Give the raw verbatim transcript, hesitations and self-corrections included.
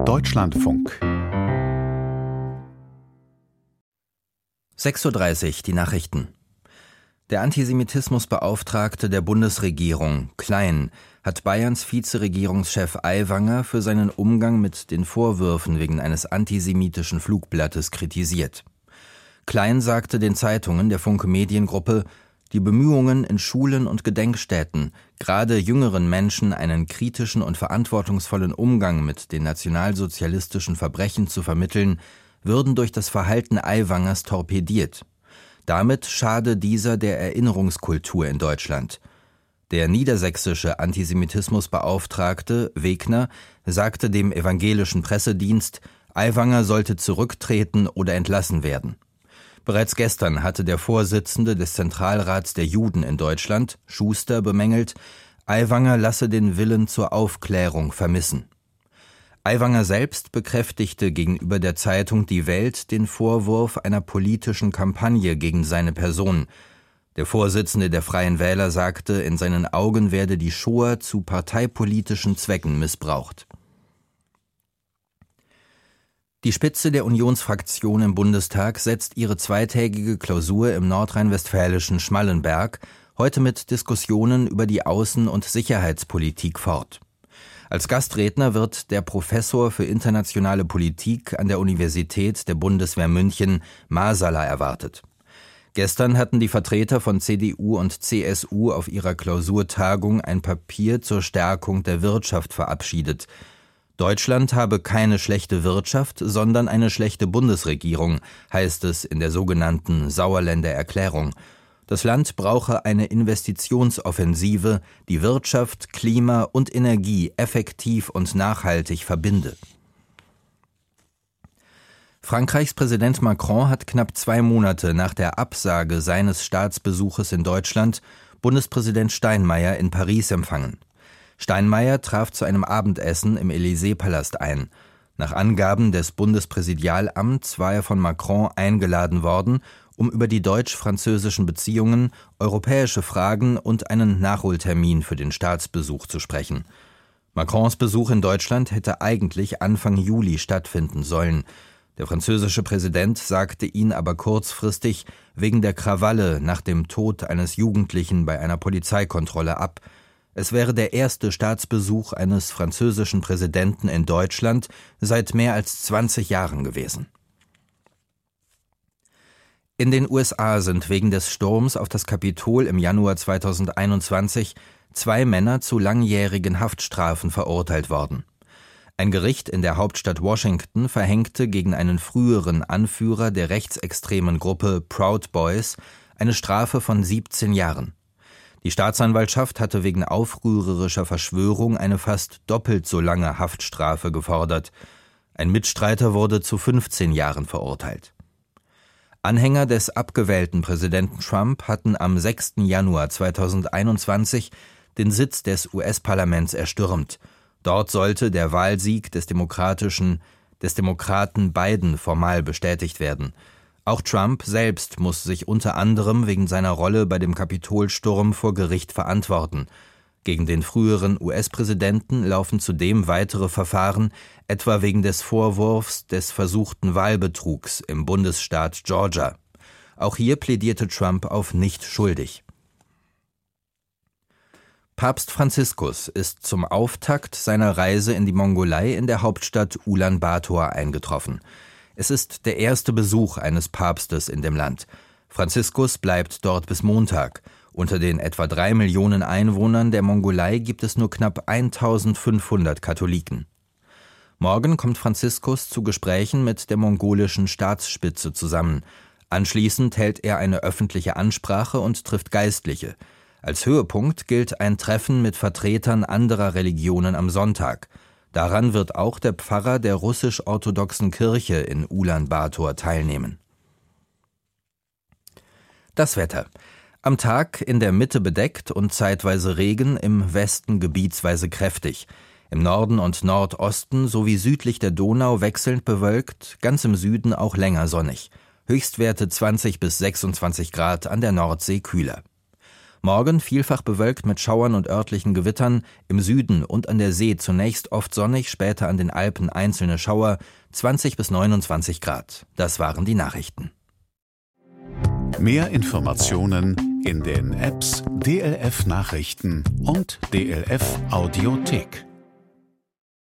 Deutschlandfunk. sechs Uhr dreißig, die Nachrichten. Der Antisemitismusbeauftragte der Bundesregierung, Klein, hat Bayerns Vizeregierungschef Aiwanger für seinen Umgang mit den Vorwürfen wegen eines antisemitischen Flugblattes kritisiert. Klein sagte den Zeitungen der Funke Mediengruppe, die Bemühungen in Schulen und Gedenkstätten, gerade jüngeren Menschen einen kritischen und verantwortungsvollen Umgang mit den nationalsozialistischen Verbrechen zu vermitteln, würden durch das Verhalten Aiwangers torpediert. Damit schade dieser der Erinnerungskultur in Deutschland. Der niedersächsische Antisemitismusbeauftragte Wegner sagte dem evangelischen Pressedienst, Aiwanger sollte zurücktreten oder entlassen werden. Bereits gestern hatte der Vorsitzende des Zentralrats der Juden in Deutschland, Schuster, bemängelt, Aiwanger lasse den Willen zur Aufklärung vermissen. Aiwanger selbst bekräftigte gegenüber der Zeitung Die Welt den Vorwurf einer politischen Kampagne gegen seine Person. Der Vorsitzende der Freien Wähler sagte, in seinen Augen werde die Shoah zu parteipolitischen Zwecken missbraucht. Die Spitze der Unionsfraktion im Bundestag setzt ihre zweitägige Klausur im nordrhein-westfälischen Schmallenberg heute mit Diskussionen über die Außen- und Sicherheitspolitik fort. Als Gastredner wird der Professor für internationale Politik an der Universität der Bundeswehr München, Masala, erwartet. Gestern hatten die Vertreter von C D U und C S U auf ihrer Klausurtagung ein Papier zur Stärkung der Wirtschaft verabschiedet. Deutschland habe keine schlechte Wirtschaft, sondern eine schlechte Bundesregierung, heißt es in der sogenannten Sauerländer Erklärung. Das Land brauche eine Investitionsoffensive, die Wirtschaft, Klima und Energie effektiv und nachhaltig verbinde. Frankreichs Präsident Macron hat knapp zwei Monate nach der Absage seines Staatsbesuches in Deutschland Bundespräsident Steinmeier in Paris empfangen. Steinmeier traf zu einem Abendessen im Élysée-Palast ein. Nach Angaben des Bundespräsidialamts war er von Macron eingeladen worden, um über die deutsch-französischen Beziehungen, europäische Fragen und einen Nachholtermin für den Staatsbesuch zu sprechen. Macrons Besuch in Deutschland hätte eigentlich Anfang Juli stattfinden sollen. Der französische Präsident sagte ihn aber kurzfristig wegen der Krawalle nach dem Tod eines Jugendlichen bei einer Polizeikontrolle ab. Es wäre der erste Staatsbesuch eines französischen Präsidenten in Deutschland seit mehr als zwanzig Jahren gewesen. In den U S A sind wegen des Sturms auf das Kapitol im Januar zweitausendeinundzwanzig zwei Männer zu langjährigen Haftstrafen verurteilt worden. Ein Gericht in der Hauptstadt Washington verhängte gegen einen früheren Anführer der rechtsextremen Gruppe Proud Boys eine Strafe von siebzehn Jahren. Die Staatsanwaltschaft hatte wegen aufrührerischer Verschwörung eine fast doppelt so lange Haftstrafe gefordert. Ein Mitstreiter wurde zu fünfzehn Jahren verurteilt. Anhänger des abgewählten Präsidenten Trump hatten am sechsten Januar zweitausendeinundzwanzig den Sitz des U S-Parlaments erstürmt. Dort sollte der Wahlsieg des demokratischen, des Demokraten Biden formal bestätigt werden. Auch Trump selbst muss sich unter anderem wegen seiner Rolle bei dem Kapitolsturm vor Gericht verantworten. Gegen den früheren U S-Präsidenten laufen zudem weitere Verfahren, etwa wegen des Vorwurfs des versuchten Wahlbetrugs im Bundesstaat Georgia. Auch hier plädierte Trump auf nicht schuldig. Papst Franziskus ist zum Auftakt seiner Reise in die Mongolei in der Hauptstadt Ulaanbaatar eingetroffen. Es ist der erste Besuch eines Papstes in dem Land. Franziskus bleibt dort bis Montag. Unter den etwa drei Millionen Einwohnern der Mongolei gibt es nur knapp eintausendfünfhundert Katholiken. Morgen kommt Franziskus zu Gesprächen mit der mongolischen Staatsspitze zusammen. Anschließend hält er eine öffentliche Ansprache und trifft Geistliche. Als Höhepunkt gilt ein Treffen mit Vertretern anderer Religionen am Sonntag. Daran wird auch der Pfarrer der russisch-orthodoxen Kirche in Ulaanbaatar teilnehmen. Das Wetter. Am Tag in der Mitte bedeckt und zeitweise Regen, im Westen gebietsweise kräftig. Im Norden und Nordosten sowie südlich der Donau wechselnd bewölkt, ganz im Süden auch länger sonnig. Höchstwerte zwanzig bis sechsundzwanzig Grad, an der Nordsee kühler. Morgen vielfach bewölkt mit Schauern und örtlichen Gewittern, im Süden und an der See zunächst oft sonnig, später an den Alpen einzelne Schauer, zwanzig bis neunundzwanzig Grad. Das waren die Nachrichten. Mehr Informationen in den Apps D L F Nachrichten und D L F Audiothek.